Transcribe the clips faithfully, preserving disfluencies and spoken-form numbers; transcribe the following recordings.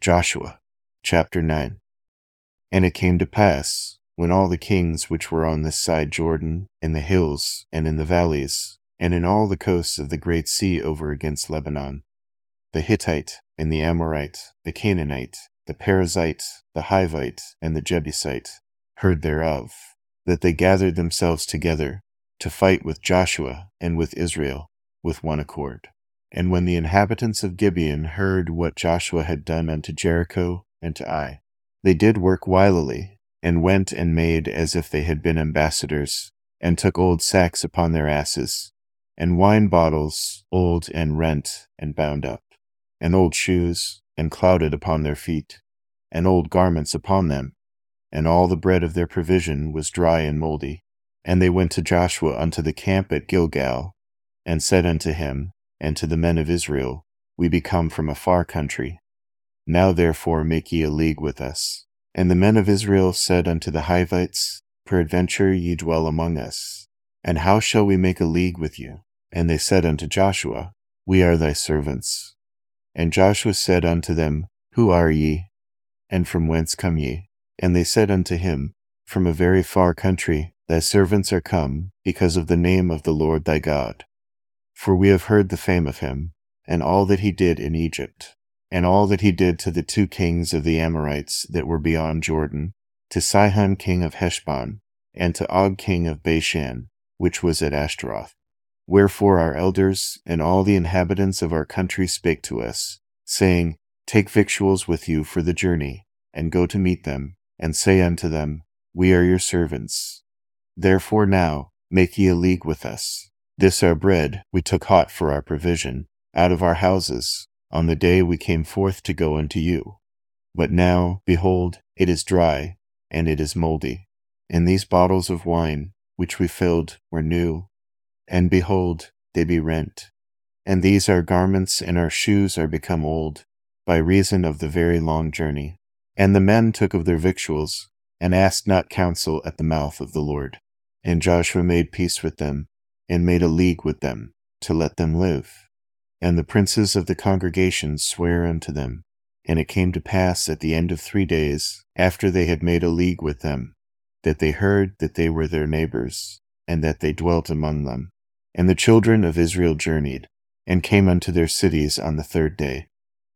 Joshua chapter nine. And it came to pass, when all the kings which were on this side Jordan, in the hills, and in the valleys, and in all the coasts of the great sea over against Lebanon, the Hittite, and the Amorite, the Canaanite, the Perizzite, the Hivite, and the Jebusite, heard thereof, that they gathered themselves together to fight with Joshua and with Israel with one accord. And when the inhabitants of Gibeon heard what Joshua had done unto Jericho and to Ai, they did work wilily, and went and made as if they had been ambassadors, and took old sacks upon their asses, and wine bottles old and rent and bound up, and old shoes, and clouded upon their feet, and old garments upon them, and all the bread of their provision was dry and mouldy. And they went to Joshua unto the camp at Gilgal, and said unto him, and to the men of Israel, We be come from a far country. Now therefore make ye a league with us. And the men of Israel said unto the Hivites, Peradventure ye dwell among us, and how shall we make a league with you? And they said unto Joshua, We are thy servants. And Joshua said unto them, Who are ye? And from whence come ye? And they said unto him, From a very far country thy servants are come, because of the name of the Lord thy God. For we have heard the fame of him, and all that he did in Egypt, and all that he did to the two kings of the Amorites that were beyond Jordan, to Sihon king of Heshbon, and to Og king of Bashan, which was at Ashtaroth. Wherefore our elders and all the inhabitants of our country spake to us, saying, Take victuals with you for the journey, and go to meet them, and say unto them, We are your servants. Therefore now make ye a league with us. This our bread we took hot for our provision, out of our houses, on the day we came forth to go unto you. But now, behold, it is dry, and it is mouldy. And these bottles of wine, which we filled, were new, and behold, they be rent. And these our garments and our shoes are become old, by reason of the very long journey. And the men took of their victuals, and asked not counsel at the mouth of the Lord. And Joshua made peace with them, and made a league with them, to let them live. And the princes of the congregation sware unto them. And it came to pass at the end of three days, after they had made a league with them, that they heard that they were their neighbors, and that they dwelt among them. And the children of Israel journeyed, and came unto their cities on the third day.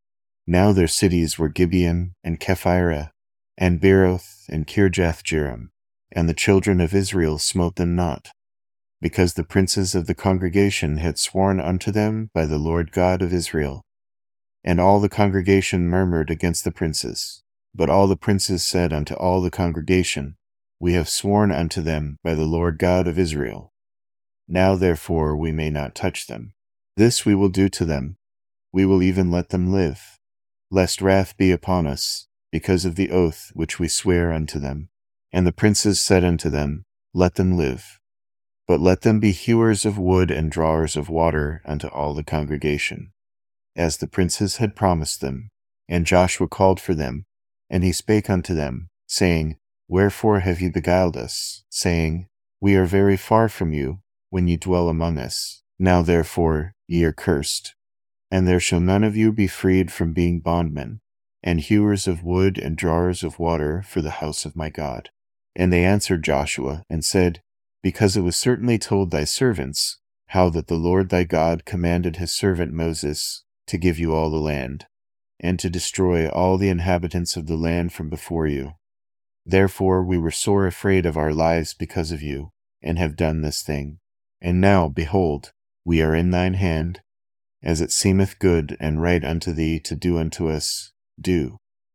Now their cities were Gibeon, and Kephirah, and Beeroth, and Kirjathjearim. And the children of Israel smote them not, because the princes of the congregation had sworn unto them by the Lord God of Israel. And all the congregation murmured against the princes. But all the princes said unto all the congregation, We have sworn unto them by the Lord God of Israel. Now therefore we may not touch them. This we will do to them. We will even let them live, lest wrath be upon us, because of the oath which we swear unto them. And the princes said unto them, Let them live. But let them be hewers of wood and drawers of water unto all the congregation, as the princes had promised them. And Joshua called for them, and he spake unto them, saying, Wherefore have ye beguiled us, saying, We are very far from you, when ye dwell among us. Now therefore ye are cursed, and there shall none of you be freed from being bondmen, and hewers of wood and drawers of water for the house of my God. And they answered Joshua, and said, Because it was certainly told thy servants, how that the Lord thy God commanded his servant Moses to give you all the land, and to destroy all the inhabitants of the land from before you. Therefore we were sore afraid of our lives because of you, and have done this thing. And now, behold, we are in thine hand, as it seemeth good and right unto thee to do unto us, do.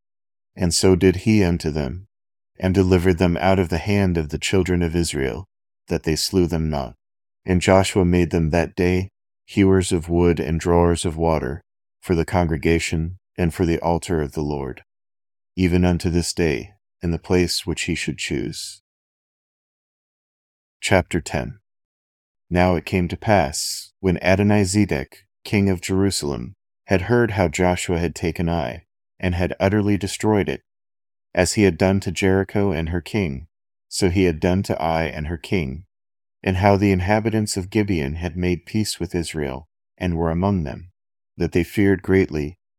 And so did he unto them, and delivered them out of the hand of the children of Israel, that they slew them not. And Joshua made them that day hewers of wood and drawers of water, for the congregation and for the altar of the Lord, even unto this day, in the place which he should choose. Chapter ten. Now it came to pass, when Adonizedec, king of Jerusalem, had heard how Joshua had taken Ai, and had utterly destroyed it, as he had done to Jericho and her king, so he had done to Ai and her king, and how the inhabitants of Gibeon had made peace with Israel, and were among them, that they feared greatly,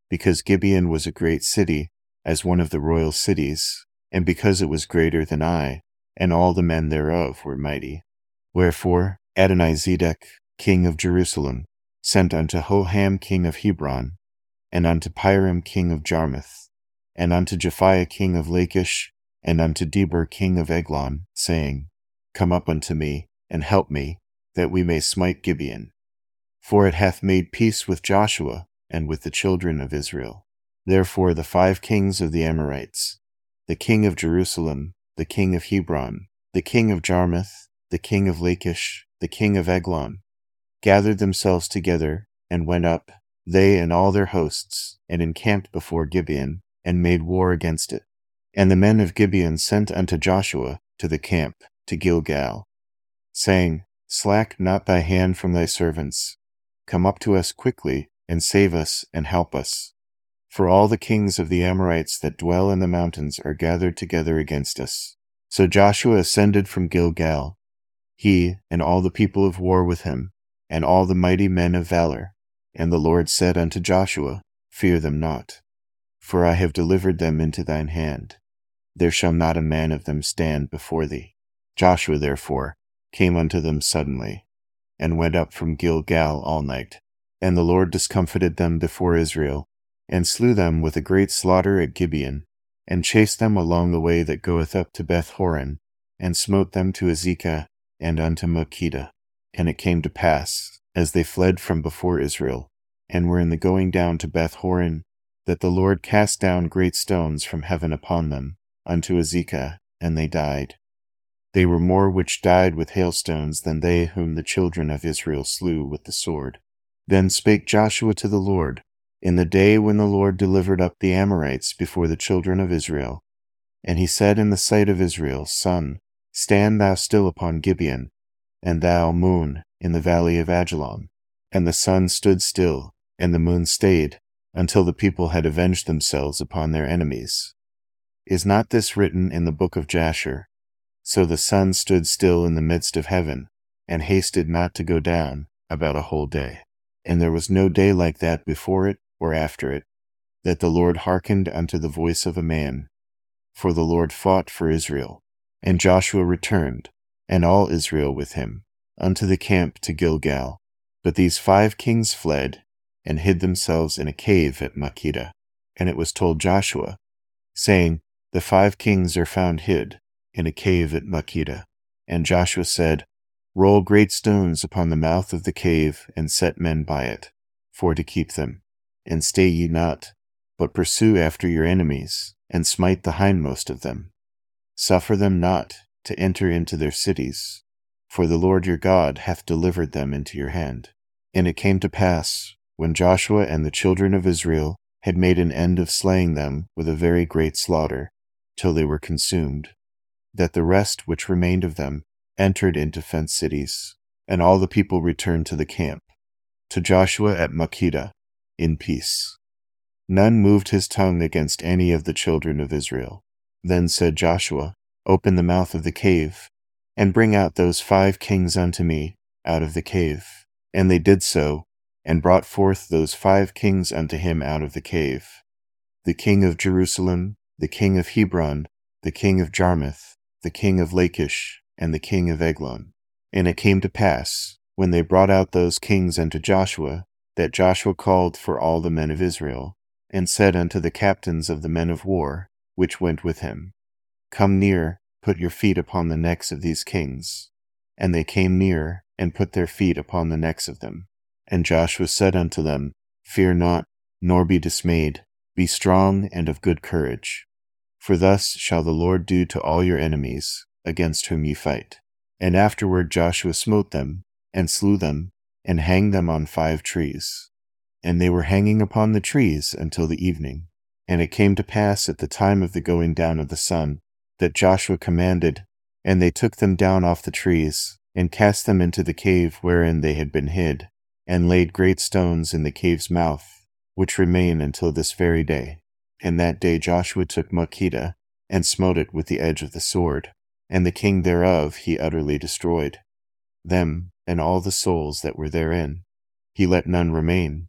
because Gibeon was a great city, as one of the royal cities, and because it was greater than Ai, and all the men thereof were mighty. Wherefore Adonizedec, king of Jerusalem, sent unto Hoham king of Hebron, and unto Piram king of Jarmuth, and unto Japhiah king of Lachish, and unto Deber king of Eglon, saying, Come up unto me, and help me, that we may smite Gibeon. For it hath made peace with Joshua, and with the children of Israel. Therefore the five kings of the Amorites, the king of Jerusalem, the king of Hebron, the king of Jarmuth, the king of Lachish, the king of Eglon, gathered themselves together, and went up, they and all their hosts, and encamped before Gibeon, and made war against it. And the men of Gibeon sent unto Joshua to the camp, to Gilgal, saying, Slack not thy hand from thy servants. Come up to us quickly, and save us, and help us. For all the kings of the Amorites that dwell in the mountains are gathered together against us. So Joshua ascended from Gilgal, he and all the people of war with him, and all the mighty men of valor. And the Lord said unto Joshua, Fear them not, for I have delivered them into thine hand. There shall not a man of them stand before thee. Joshua therefore came unto them suddenly, and went up from Gilgal all night. And the Lord discomfited them before Israel, and slew them with a great slaughter at Gibeon, and chased them along the way that goeth up to Beth-horon, and smote them to Azekah and unto Makkedah. And it came to pass, as they fled from before Israel, and were in the going down to Beth-horon, that the Lord cast down great stones from heaven upon them, unto Azekah, and they died. They were more which died with hailstones than they whom the children of Israel slew with the sword. Then spake Joshua to the Lord, in the day when the Lord delivered up the Amorites before the children of Israel. And he said in the sight of Israel, Sun, stand thou still upon Gibeon, and thou, moon, in the valley of Ajalon. And the sun stood still, and the moon stayed, until the people had avenged themselves upon their enemies. Is not this written in the book of Jasher? So the sun stood still in the midst of heaven, and hasted not to go down, about a whole day. And there was no day like that before it or after it, that the Lord hearkened unto the voice of a man. For the Lord fought for Israel. And Joshua returned, and all Israel with him, unto the camp to Gilgal. But these five kings fled, and hid themselves in a cave at Makkedah. And it was told Joshua, saying, The five kings are found hid in a cave at Makkedah. And Joshua said, Roll great stones upon the mouth of the cave, and set men by it, for to keep them. And stay ye not, but pursue after your enemies, and smite the hindmost of them. Suffer them not to enter into their cities, for the Lord your God hath delivered them into your hand. And it came to pass, when Joshua and the children of Israel had made an end of slaying them with a very great slaughter, till they were consumed, that the rest which remained of them entered into fenced cities, and all the people returned to the camp, to Joshua at Makkedah, in peace. None moved his tongue against any of the children of Israel. Then said Joshua, Open the mouth of the cave, and bring out those five kings unto me out of the cave. And they did so, and brought forth those five kings unto him out of the cave, the king of Jerusalem, the king of Hebron, the king of Jarmuth, the king of Lachish, and the king of Eglon. And it came to pass, when they brought out those kings unto Joshua, that Joshua called for all the men of Israel, and said unto the captains of the men of war, which went with him, Come near, put your feet upon the necks of these kings. And they came near, and put their feet upon the necks of them. And Joshua said unto them, Fear not, nor be dismayed. Be strong and of good courage. For thus shall the Lord do to all your enemies, against whom ye fight. And afterward Joshua smote them, and slew them, and hanged them on five trees. And they were hanging upon the trees until the evening. And it came to pass at the time of the going down of the sun, that Joshua commanded, and they took them down off the trees, and cast them into the cave wherein they had been hid, and laid great stones in the cave's mouth, which remain until this very day. And that day Joshua took Makkedah, and smote it with the edge of the sword, and the king thereof he utterly destroyed, them and all the souls that were therein. He let none remain,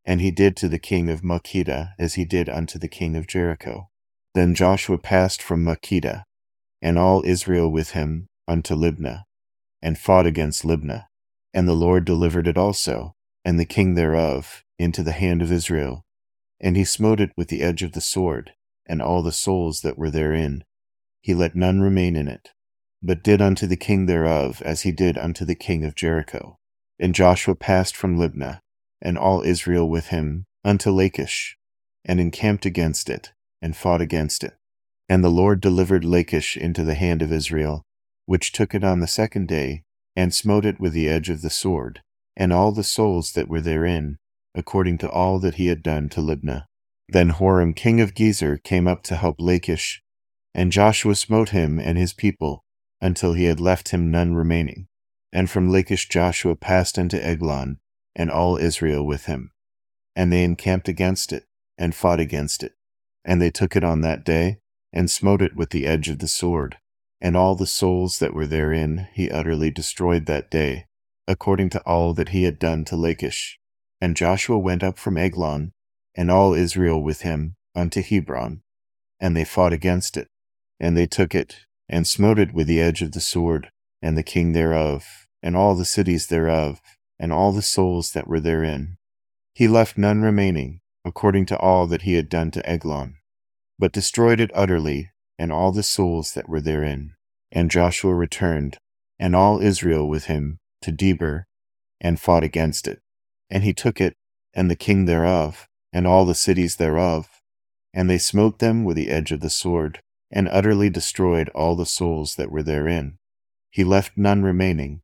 And he did to the king of Makkedah as he did unto the king of Jericho. Then Joshua passed from Makkedah, and all Israel with him, unto Libnah, and fought against Libnah. And the Lord delivered it also, and the king thereof, into the hand of Israel. And he smote it with the edge of the sword, and all the souls that were therein. He let none remain in it, but did unto the king thereof as he did unto the king of Jericho. And Joshua passed from Libnah, and all Israel with him, unto Lachish, and encamped against it, and fought against it. And the Lord delivered Lachish into the hand of Israel, which took it on the second day, and smote it with the edge of the sword, and all the souls that were therein, according to all that he had done to Libnah. Then Horam king of Gezer came up to help Lachish, and Joshua smote him and his people, until he had left him none remaining. And from Lachish Joshua passed unto Eglon, and all Israel with him. And they encamped against it, and fought against it. And they took it on that day, and smote it with the edge of the sword. And all the souls that were therein he utterly destroyed that day, according to all that he had done to Lachish. And Joshua went up from Eglon, and all Israel with him, unto Hebron. And they fought against it. And they took it, and smote it with the edge of the sword, and the king thereof, and all the cities thereof, and all the souls that were therein. He left none remaining, according to all that he had done to Eglon, but destroyed it utterly, and all the souls that were therein. And Joshua returned, and all Israel with him, to Debir, and fought against it. And he took it, and the king thereof, and all the cities thereof, and they smote them with the edge of the sword, and utterly destroyed all the souls that were therein. He left none remaining.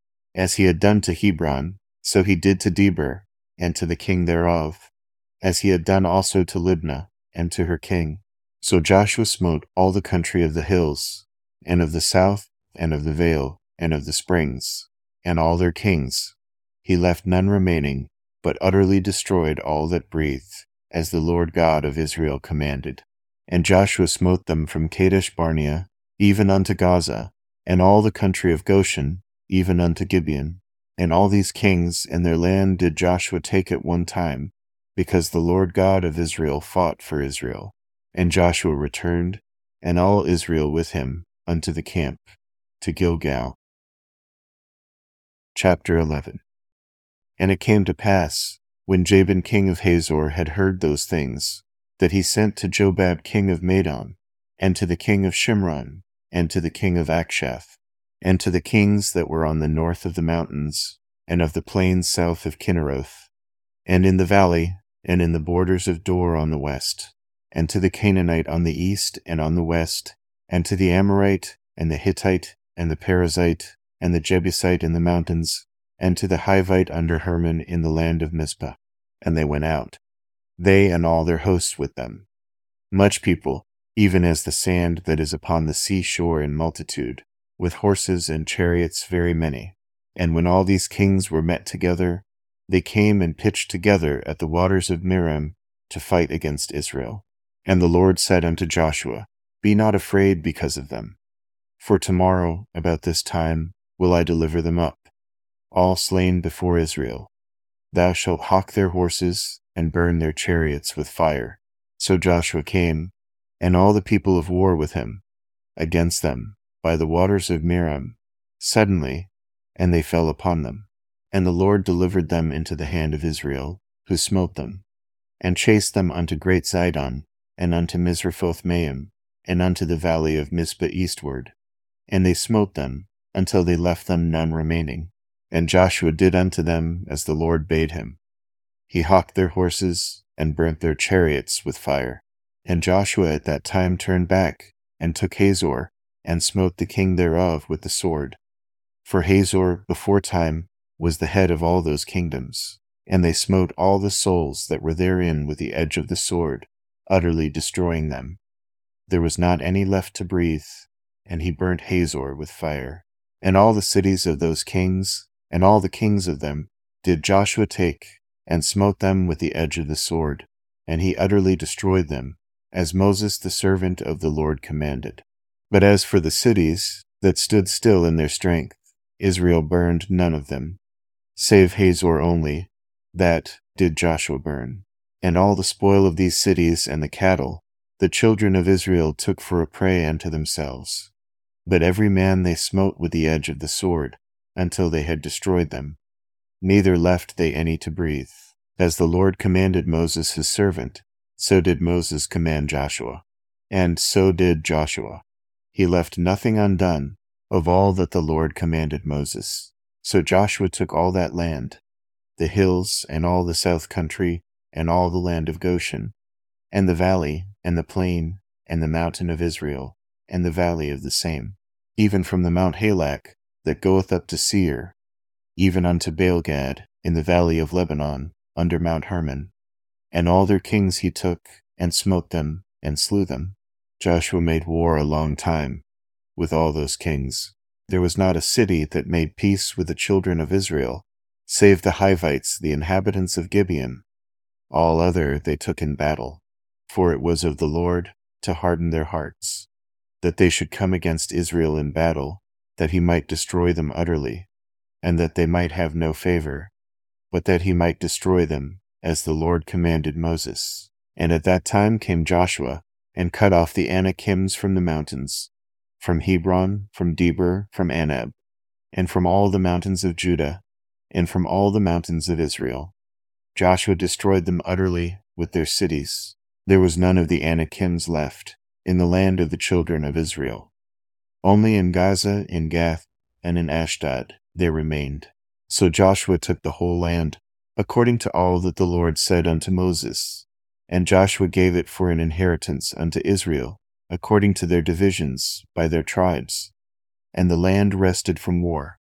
As he had done to Hebron, so he did to Debir, and to the king thereof, as he had done also to Libnah, and to her king. So Joshua smote all the country of the hills, and of the south, and of the vale, and of the springs, and all their kings. He left none remaining, but utterly destroyed all that breathed, as the Lord God of Israel commanded. And Joshua smote them from Kadesh Barnea, even unto Gaza, and all the country of Goshen, even unto Gibeon. And all these kings and their land did Joshua take at one time, because the Lord God of Israel fought for Israel. And Joshua returned, and all Israel with him, unto the camp, to Gilgal. Chapter eleven. And it came to pass, when Jabin king of Hazor had heard those things, that he sent to Jobab king of Madon, and to the king of Shimron, and to the king of Akshaph, and to the kings that were on the north of the mountains, and of the plains south of Kinneroth, and in the valley, and in the borders of Dor on the west, and to the Canaanite on the east and on the west, and to the Amorite, and the Hittite, and the Perizzite, and the Jebusite in the mountains, and to the Hivite under Hermon in the land of Mizpah. And they went out, they and all their hosts with them, much people, even as the sand that is upon the sea shore in multitude, with horses and chariots very many. And when all these kings were met together, they came and pitched together at the waters of Merom to fight against Israel. And the Lord said unto Joshua, Be not afraid because of them, for tomorrow about this time will I deliver them up, all slain before Israel. Thou shalt hawk their horses, and burn their chariots with fire. So Joshua came, and all the people of war with him, against them, by the waters of Merom, suddenly, and they fell upon them. And the Lord delivered them into the hand of Israel, who smote them, and chased them unto great Zidon, and unto Misrephoth-maim, and unto the valley of Mizpah eastward. And they smote them, until they left them none remaining. And Joshua did unto them as the Lord bade him. He hawked their horses, and burnt their chariots with fire. And Joshua at that time turned back, and took Hazor, and smote the king thereof with the sword. For Hazor beforetime was the head of all those kingdoms. And they smote all the souls that were therein with the edge of the sword, utterly destroying them. There was not any left to breathe, and he burnt Hazor with fire. And all the cities of those kings, and all the kings of them, did Joshua take, and smote them with the edge of the sword, and he utterly destroyed them, as Moses the servant of the Lord commanded. But as for the cities that stood still in their strength, Israel burned none of them, save Hazor only, That did Joshua burn. And all the spoil of these cities and the cattle, the children of Israel took for a prey unto themselves. But every man they smote with the edge of the sword, until they had destroyed them. Neither left they any to breathe. As the Lord commanded Moses his servant, so did Moses command Joshua. And so did Joshua. He left nothing undone of all that the Lord commanded Moses. So Joshua took all that land, the hills, and all the south country, and all the land of Goshen, and the valley, and the plain, and the mountain of Israel, and the valley of the same, even from the Mount Halak that goeth up to Seir, even unto Baalgad in the valley of Lebanon, under Mount Hermon. And all their kings he took, and smote them, and slew them. Joshua made war a long time with all those kings. There was not a city that made peace with the children of Israel, save the Hivites, the inhabitants of Gibeon. All other they took in battle, for it was of the Lord to harden their hearts, that they should come against Israel in battle, that he might destroy them utterly, and that they might have no favor, but that he might destroy them, as the Lord commanded Moses. And at that time came Joshua, and cut off the Anakims from the mountains, from Hebron, from Debir, from Anab, and from all the mountains of Judah, and from all the mountains of Israel. Joshua destroyed them utterly with their cities. There was none of the Anakims left in the land of the children of Israel. Only in Gaza, in Gath, and in Ashdod there remained. So Joshua took the whole land, according to all that the Lord said unto Moses. And Joshua gave it for an inheritance unto Israel, according to their divisions, by their tribes. And the land rested from war.